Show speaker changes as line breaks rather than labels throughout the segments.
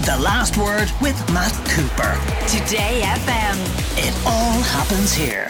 The Last Word with Matt Cooper.
Today FM.
It all happens here.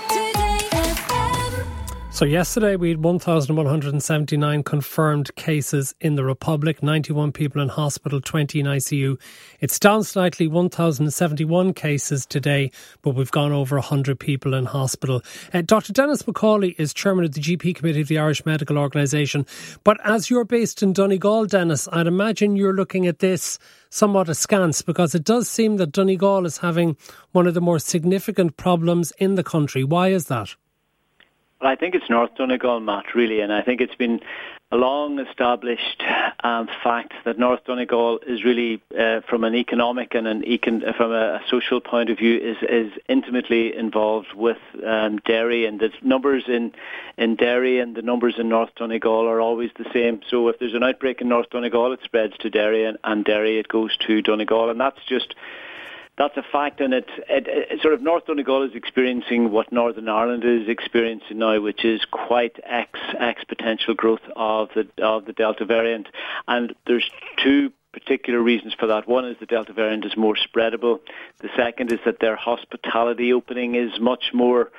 So yesterday we had 1,179 confirmed cases in the Republic, 91 people in hospital, 20 in ICU. It's down slightly, 1,071 cases today, but we've gone over 100 people in hospital. Dr. Denis McCauley is chairman of the GP Committee of the Irish Medical Organisation. But as you're based in Donegal, Denis, I'd imagine you're looking at this somewhat askance, because it does seem that Donegal is having one of the more significant problems in the country. Why is that?
Well, I think it's North Donegal, Matt, really, and I think it's been a long-established fact that North Donegal is really, from an economic and from a social point of view, is intimately involved with dairy, and the numbers in dairy and the numbers in North Donegal are always the same. So if there's an outbreak in North Donegal, it spreads to dairy, and dairy, it goes to Donegal, and that's a fact, and it sort of North Donegal is experiencing what Northern Ireland is experiencing now, which is quite exponential growth of the Delta variant. And there's two particular reasons for that. One is the Delta variant is more spreadable. The second is that their hospitality opening is much more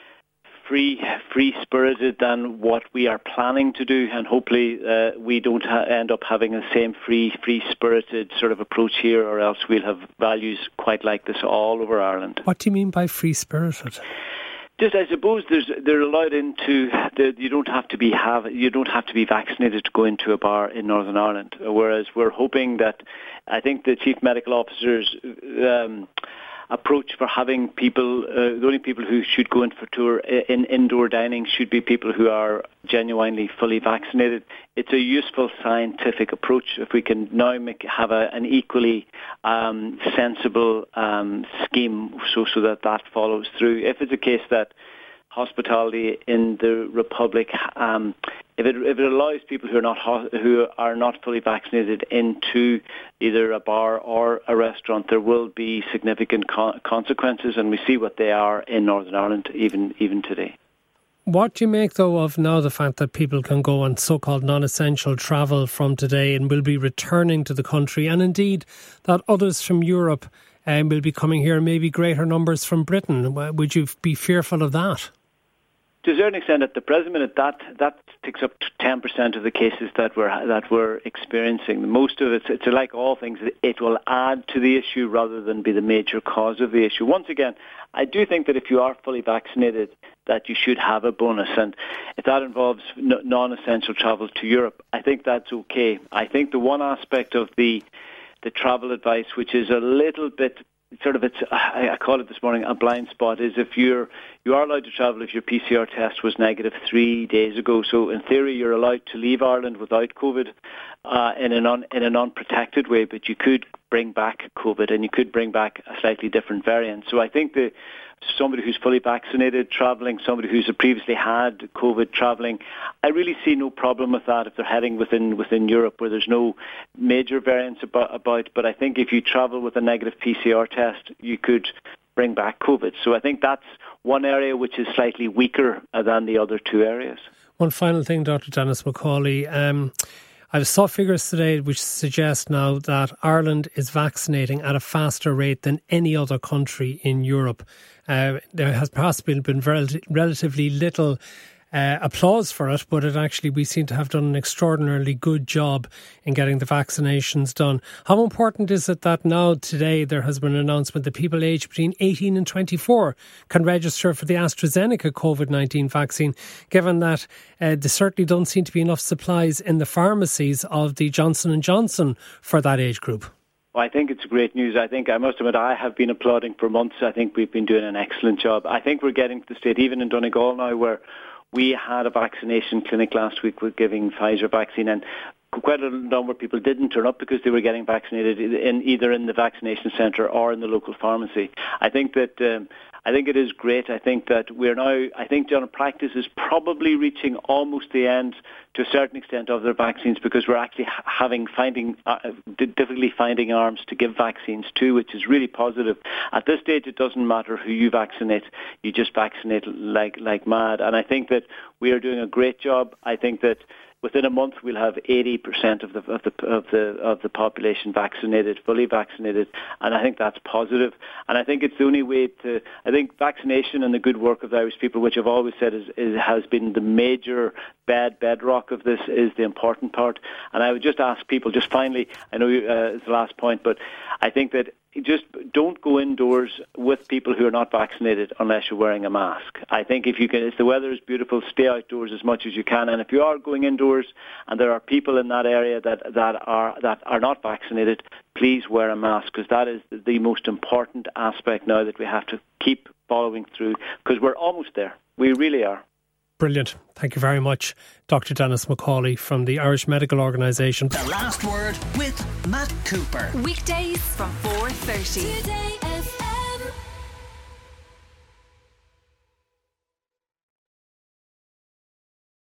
free-spirited than what we are planning to do, and hopefully we don't end up having the same free-spirited sort of approach here, or else we'll have values quite like this all over Ireland.
What do you mean by free-spirited?
Just, I suppose they're allowed into. You don't have to be vaccinated to go into a bar in Northern Ireland. Whereas we're hoping that, I think the chief medical officer's approach for having people, the only people who should go in for tour in indoor dining should be people who are genuinely fully vaccinated. It's a useful scientific approach if we can now have an equally sensible scheme so that follows through. If it's a case that hospitality in the Republic, if it allows people who are not fully vaccinated into either a bar or a restaurant, there will be significant consequences, and we see what they are in Northern Ireland even today.
What do you make, though, of now the fact that people can go on so-called non-essential travel from today and will be returning to the country, and indeed that others from Europe will be coming here, maybe greater numbers from Britain? Would you be fearful of that?
To a certain extent, at the present minute, that takes up to 10% of the cases that we're experiencing. Most of it's like all things, it will add to the issue rather than be the major cause of the issue. Once again, I do think that if you are fully vaccinated, that you should have a bonus, and if that involves non-essential travel to Europe, I think that's okay. I think the one aspect of the travel advice, which is a little bit I call it this morning a blind spot, is if you are allowed to travel if your PCR test was negative 3 days ago. So in theory, you're allowed to leave Ireland without COVID in an unprotected way, but you could bring back COVID, and you could bring back a slightly different variant. So I think that somebody who's fully vaccinated travelling, somebody who's previously had COVID travelling, I really see no problem with that if they're heading within Europe where there's no major variants about. But I think if you travel with a negative PCR test, you could bring back COVID. So I think that's one area which is slightly weaker than the other two areas.
One final thing, Dr. Denis McCauley. I saw figures today which suggest now that Ireland is vaccinating at a faster rate than any other country in Europe. There has perhaps been relatively little applause for it, but we seem to have done an extraordinarily good job in getting the vaccinations done. How important is it that now today there has been an announcement that people aged between 18 and 24 can register for the AstraZeneca COVID-19 vaccine, given that there certainly don't seem to be enough supplies in the pharmacies of the Johnson & Johnson for that age group?
Well, I think it's great news. I must admit, I have been applauding for months. I think we've been doing an excellent job. I think we're getting to the state, even in Donegal now, where we had a vaccination clinic last week with giving Pfizer vaccine, and quite a number of people didn't turn up because they were getting vaccinated either in the vaccination centre or in the local pharmacy. I think it is great. I think that general practice is probably reaching almost the end to a certain extent of their vaccines, because we're actually difficulty finding arms to give vaccines to, which is really positive. At this stage, it doesn't matter who you vaccinate; you just vaccinate like mad. And I think that we are doing a great job. I think that within a month we'll have 80% of the population vaccinated, fully vaccinated, and I think that's positive. And I think it's the only way to. I think vaccination and the good work of the Irish people, which I've always said has been the major bedrock of this, is the important part. And I would just ask people, just finally, I know it's the last point, but I think that just don't go indoors with people who are not vaccinated unless you're wearing a mask. I think if the weather is beautiful, stay outdoors as much as you can. And if you are going indoors and there are people in that area that are not vaccinated, please wear a mask, because that is the most important aspect now that we have to keep following through, because we're almost there. We really are.
Brilliant. Thank you very much, Dr. Denis McCauley from the Irish Medical Organisation.
The Last Word with Matt Cooper.
Weekdays from 4:30. Today